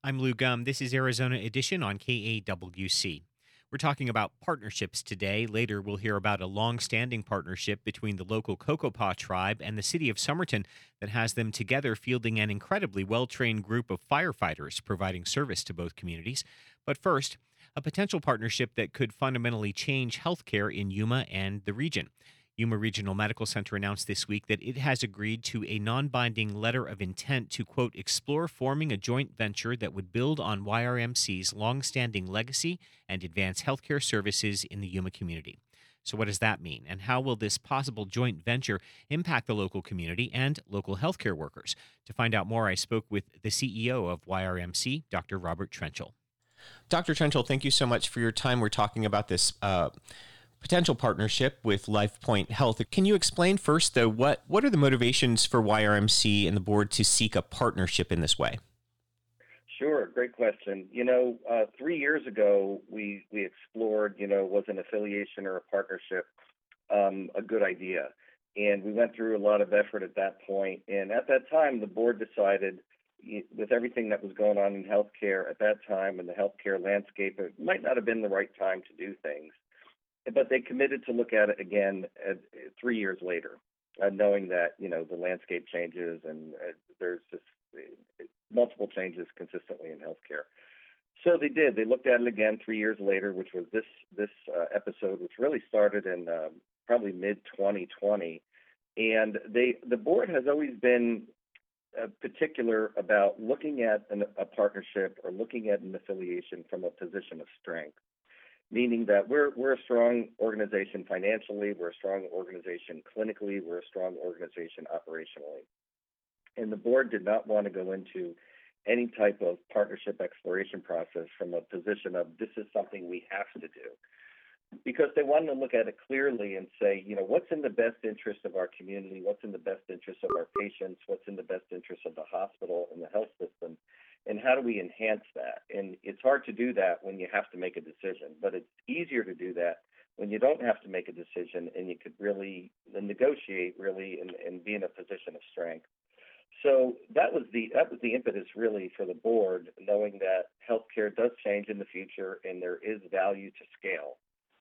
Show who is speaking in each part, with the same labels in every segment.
Speaker 1: I'm Lou Gum. This is Arizona Edition on KAWC. We're talking about partnerships today. Later, we'll hear about a long-standing partnership between the local Cocopah tribe and the city of Somerton that has them together fielding an incredibly well-trained group of firefighters providing service to both communities. But first, a potential partnership that could fundamentally change healthcare in Yuma and the region. Yuma Regional Medical Center announced this week that it has agreed to a non binding letter of intent to, quote, explore forming a joint venture that would build on YRMC's longstanding legacy and advance healthcare services in the Yuma community. So, what does that mean? And how will this possible joint venture impact the local community and local healthcare workers? To find out more, I spoke with the CEO of YRMC, Dr. Robert Trenchel. Dr. Trenchel, thank you so much for your time. We're talking about this potential partnership with LifePoint Health. Can you explain first, though, what are the motivations for YRMC and the board to seek a partnership in this way?
Speaker 2: Sure, great question. 3 years ago, we explored, was an affiliation or a partnership a good idea? And we went through a lot of effort at that point. And at that time, the board decided, with everything that was going on in healthcare at that time and the healthcare landscape, it might not have been the right time to do things. But they committed to look at it again 3 years later, knowing that, the landscape changes and there's just multiple changes consistently in healthcare. So they did. They looked at it again 3 years later, which was this episode, which really started in probably mid-2020. And the board has always been particular about looking at a partnership or looking at an affiliation from a position of strength. Meaning that we're a strong organization financially, we're a strong organization clinically, we're a strong organization operationally. And the board did not want to go into any type of partnership exploration process from a position of this is something we have to do. Because they wanted to look at it clearly and say, what's in the best interest of our community, what's in the best interest of our patients, what's in the best interest of the hospital and the health system, and how do we enhance that? And it's hard to do that when you have to make a decision, but it's easier to do that when you don't have to make a decision and you could really negotiate really and be in a position of strength. So that was the impetus really for the board, knowing that healthcare does change in the future and there is value to scale.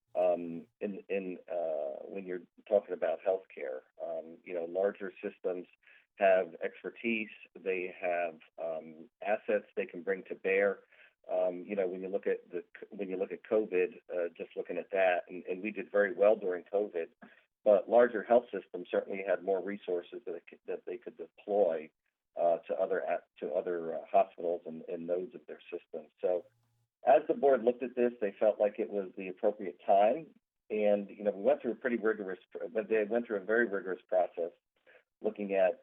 Speaker 2: When you're talking about healthcare, larger systems have expertise, they have assets they can bring to bear. When you look at COVID, just looking at that, and we did very well during COVID, but larger health systems certainly had more resources that they could deploy to other hospitals and nodes of their system. So, as the board looked at this, they felt like it was the appropriate time, and we went through they went through a very rigorous process, looking at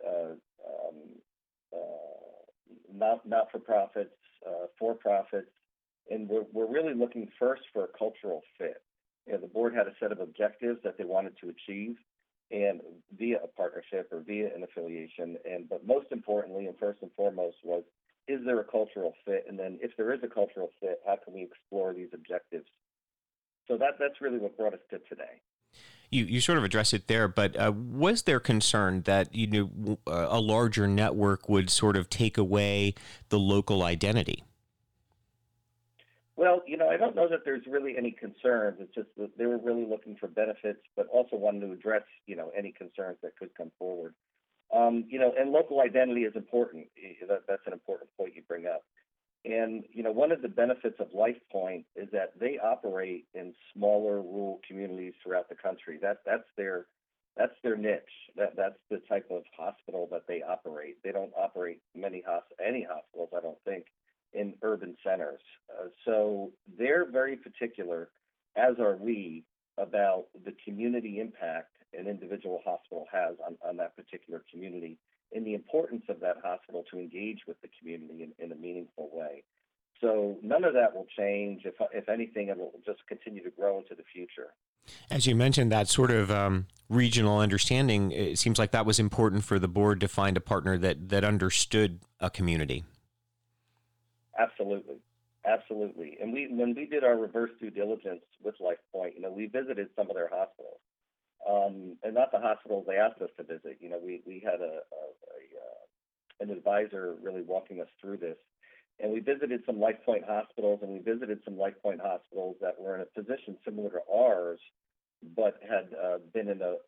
Speaker 2: not-for-profits, for-profits, and we're really looking first for a cultural fit. The board had a set of objectives that they wanted to achieve, and via a partnership or via an affiliation, but most importantly and first and foremost was, is there a cultural fit? And then if there is a cultural fit, how can we explore these objectives? So that's really what brought us to today.
Speaker 1: You sort of addressed it there, but was there concern that a larger network would sort of take away the local identity?
Speaker 2: Well, I don't know that there's really any concerns. It's just that they were really looking for benefits, but also wanted to address, any concerns that could come forward. And local identity is important. That's an important point you bring up. And, one of the benefits of LifePoint is that they operate in smaller rural communities throughout the country. That's their niche. That's the type of hospital that they operate. They don't operate any hospitals, I don't think, in urban centers. So they're very particular, as are we, about the community impact an individual hospital has on that particular community and the importance of that hospital to engage with the community in a meaningful way. So none of that will change. If anything, it will just continue to grow into the future.
Speaker 1: As you mentioned, that sort of regional understanding, it seems like that was important for the board to find a partner that understood a community.
Speaker 2: Absolutely. And when we did our reverse due diligence with LifePoint, we visited some of their hospitals, and not the hospitals they asked us to visit. We had an advisor really walking us through this, And we visited some LifePoint hospitals, and we visited some LifePoint hospitals that were in a position similar to ours, but had been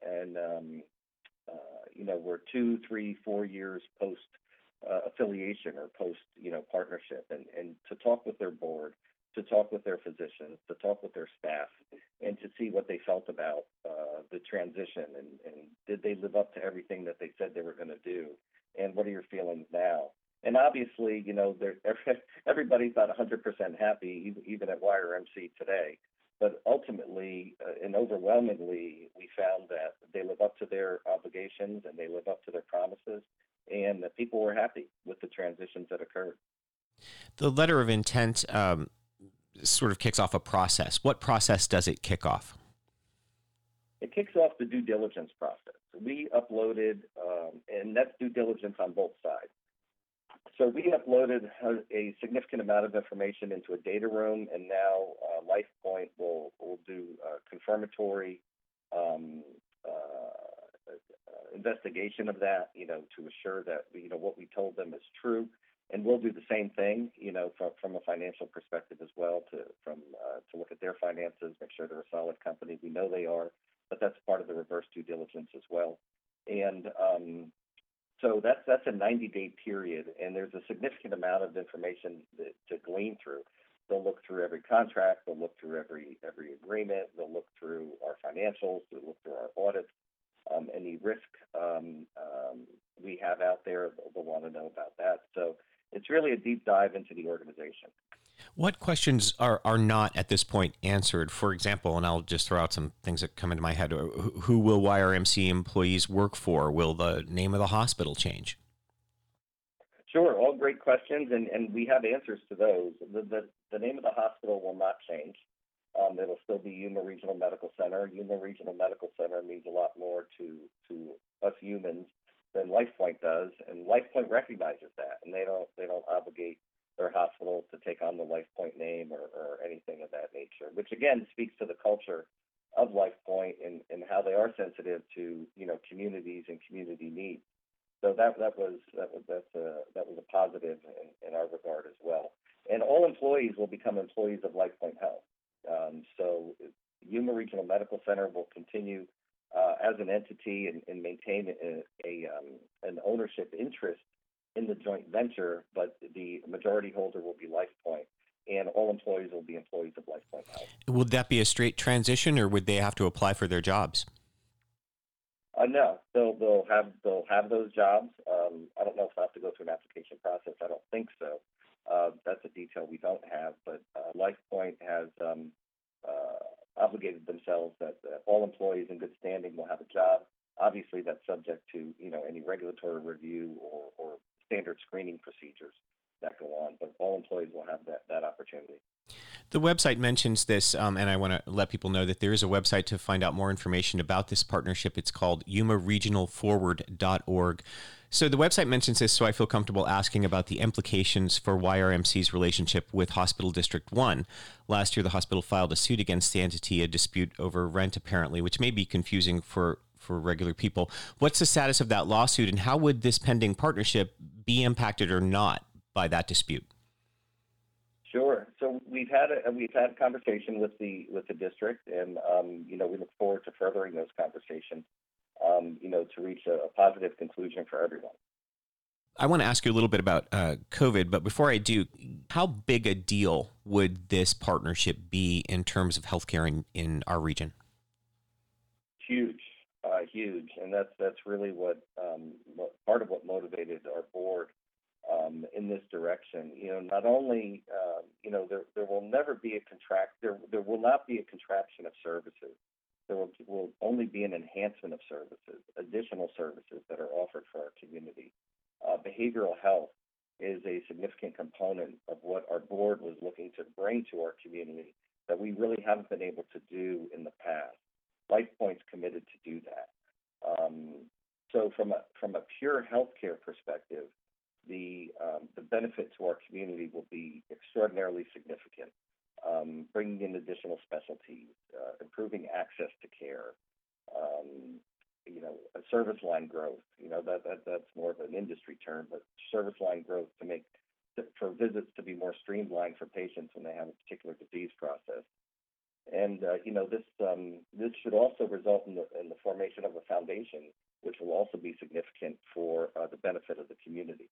Speaker 2: were 2, 3, 4 years post affiliation or post partnership, and to talk with their board, to talk with their physicians, to talk with their staff, and to see what they felt about the transition, and did they live up to everything that they said they were going to do, and what are your feelings now? And obviously, everybody's not 100% happy, even at YRMC today. But ultimately and overwhelmingly, we found that they live up to their obligations and they live up to their promises, and that people were happy with the transitions that occurred.
Speaker 1: The letter of intent sort of kicks off a process. What process does it kick off?
Speaker 2: It kicks off the due diligence process. We uploaded, and that's due diligence on both sides. So we uploaded a significant amount of information into a data room, and now LifePoint will do confirmatory investigation of that, to assure that what we told them is true, and we'll do the same thing, from a financial perspective as well, to look at their finances, make sure they're a solid company. We know they are, but that's part of the reverse due diligence as well, and so that's a 90-day period, and there's a significant amount of information to glean through. They'll look through every contract, they'll look through every agreement, they'll look through our financials, they'll look through our audits, any risk we have out there, they'll want to know about that. So it's really a deep dive into the organization.
Speaker 1: What questions are not at this point answered? For example, and I'll just throw out some things that come into my head. Who will YRMC employees work for? Will the name of the hospital change?
Speaker 2: Sure, all great questions, and we have answers to those. The name of the hospital will not change. It'll still be Yuma Regional Medical Center. Yuma Regional Medical Center means a lot more to us humans than LifePoint does, and LifePoint recognizes that, and they don't obligate their hospitals to take on the LifePoint name or anything of that nature, which again speaks to the culture of LifePoint and how they are sensitive to communities and community needs. So that was a positive in our regard as well. And all employees will become employees of LifePoint Health. So Yuma Regional Medical Center will continue as an entity and maintain an ownership interest in the joint venture, but the majority holder will be LifePoint, and all employees will be employees of LifePoint Health.
Speaker 1: Would that be a straight transition, or would they have to apply for their jobs?
Speaker 2: No, they'll have those jobs. I don't know if they'll have to go through an application process. I don't think so. That's a detail we don't have, but LifePoint has obligated themselves that all employees in good standing will have a job. Obviously, that's subject to any regulatory review or standard screening procedures that go on, but all employees will have that opportunity.
Speaker 1: The website mentions this, and I want to let people know that there is a website to find out more information about this partnership. It's called yumaregionalforward.org. So the website mentions this, so I feel comfortable asking about the implications for YRMC's relationship with Hospital District 1. Last year, the hospital filed a suit against the entity, a dispute over rent, apparently, which may be confusing for regular people. What's the status of that lawsuit, and how would this pending partnership be impacted or not by that dispute?
Speaker 2: Sure. So we've had a conversation with the district, and we look forward to furthering those conversations, to reach a positive conclusion for everyone.
Speaker 1: I want to ask you a little bit about COVID, but before I do, how big a deal would this partnership be in terms of healthcare in our region?
Speaker 2: Huge, and that's really what part of what motivated our board in this direction. Not only there will never be there will not be a contraction of services. There will only be an enhancement of services, additional services that are offered for our community. Behavioral health is a significant component of what our board was looking to bring to our community that we really haven't been able to do in the past. LifePoint's committed to do that. So from a pure healthcare perspective, the benefit to our community will be extraordinarily significant. Bringing in additional specialties, improving access to care, a service line growth. That's more of an industry term, but service line growth to make for visits to be more streamlined for patients when they have a particular disease process. And this should also result in the formation of a foundation, which will also be significant for the benefit of the community.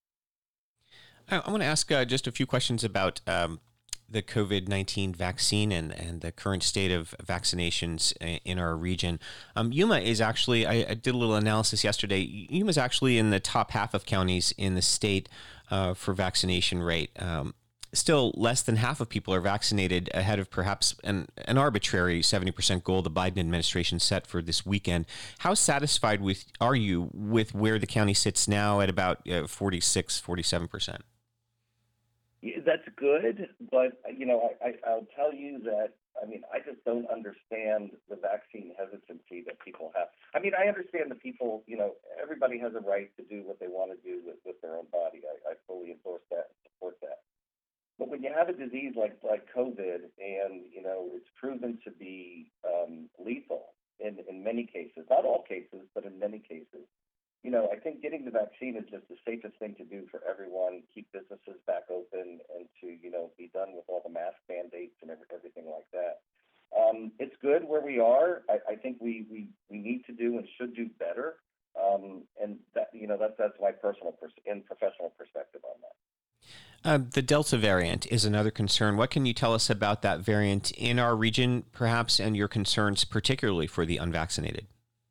Speaker 1: I want to ask just a few questions about the COVID-19 vaccine and the current state of vaccinations in our region. Yuma is actually, I did a little analysis yesterday, Yuma is actually in the top half of counties in the state for vaccination rate. Still, less than half of people are vaccinated, ahead of perhaps an arbitrary 70% goal the Biden administration set for this weekend. How satisfied are you with where the county sits now at about 46, 47%?
Speaker 2: Yeah, that's good, but I'll tell you that I just don't understand the vaccine hesitancy that people have. I understand that people, everybody has a right to do what they want to do with their own body. I fully endorse that and support that. But when you have a disease like COVID, and it's proven to be lethal in many cases, not all cases, but in many cases, I think getting the vaccine is just the safest thing to do for everyone. Keep businesses back open, and to be done with all the mask mandates and everything like that. It's good where we are. I think we need to do and should do better, and that's my personal and professional perspective on that.
Speaker 1: The Delta variant is another concern. What can you tell us about that variant in our region, perhaps, and your concerns particularly for the unvaccinated?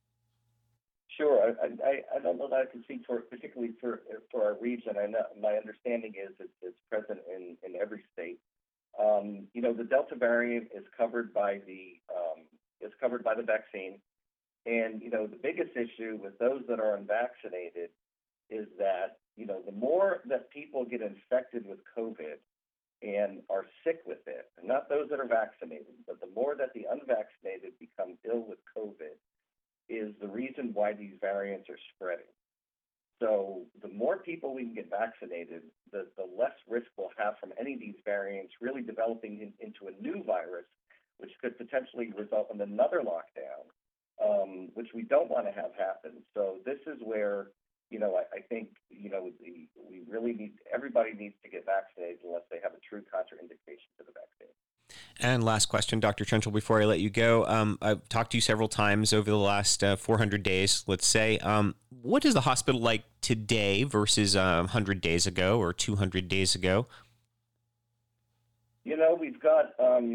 Speaker 2: Sure. I don't know that I can speak particularly for our region. I know my understanding is it's present in every state. The Delta variant is covered by the vaccine, and the biggest issue with those that are unvaccinated is that the more that people get infected with COVID and are sick with it, and not those that are vaccinated, but the more that the unvaccinated become ill with COVID, is the reason why these variants are spreading. So the more people we can get vaccinated, the less risk we'll have from any of these variants really developing into a new virus, which could potentially result in another lockdown, which we don't want to have happen. So this is where, I think, we really everybody needs to get vaccinated unless they have a true contraindication to the vaccine.
Speaker 1: And last question, Dr. Trenchel, before I let you go. I've talked to you several times over the last 400 days, let's say. What is the hospital like today versus 100 days ago or 200 days ago?
Speaker 2: We've got,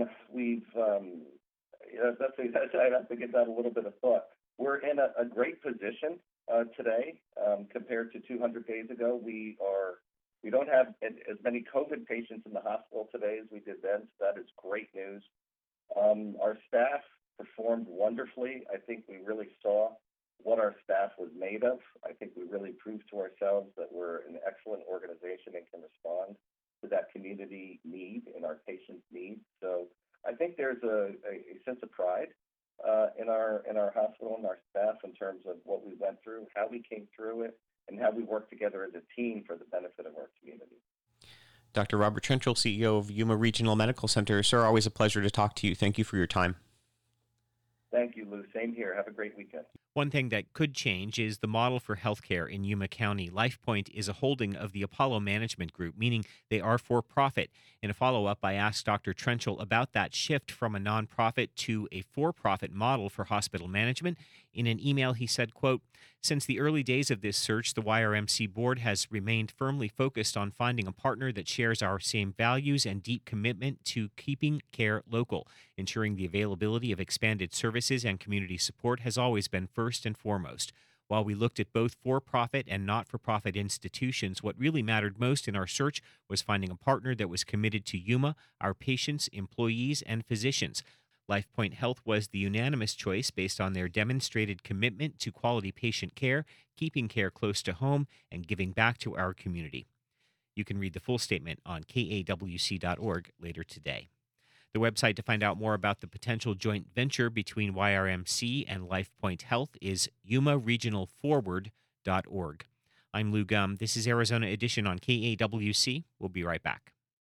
Speaker 2: I'd have to give that a little bit of thought. We're in a great position today compared to 200 days ago. We don't have as many COVID patients in the hospital today as we did then, so that is great news. Our staff performed wonderfully. I think we really saw what our staff was made of. I think we really proved to ourselves that we're an excellent organization and can respond to that community need and our patients' needs. So I think there's a sense of pride in our hospital and our staff in terms of what we went through, how we came through it, and how we work together as a team for the benefit of our community.
Speaker 1: Dr. Robert Trenchel, CEO of Yuma Regional Medical Center. Sir, always a pleasure to talk to you. Thank you for your time.
Speaker 2: Thank you, Lou. Same here. Have a great weekend.
Speaker 1: One thing that could change is the model for healthcare in Yuma County. LifePoint is a holding of the Apollo Management Group, meaning they are for profit. In a follow-up, I asked Dr. Trenchel about that shift from a nonprofit to a for-profit model for hospital management. In an email, he said, quote, "Since the early days of this search, the YRMC board has remained firmly focused on finding a partner that shares our same values and deep commitment to keeping care local. Ensuring the availability of expanded services and community support has always been first and foremost. While we looked at both for-profit and not-for-profit institutions, what really mattered most in our search was finding a partner that was committed to Yuma, our patients, employees, and physicians. LifePoint Health was the unanimous choice based on their demonstrated commitment to quality patient care, keeping care close to home, and giving back to our community." You can read the full statement on kawc.org later today. The website to find out more about the potential joint venture between YRMC and LifePoint Health is yumaregionalforward.org. I'm Lou Gum. This is Arizona Edition on KAWC. We'll be right back.